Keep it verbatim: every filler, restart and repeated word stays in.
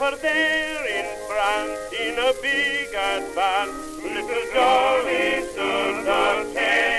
over there in France in a big advance. Little Johnny stood the test.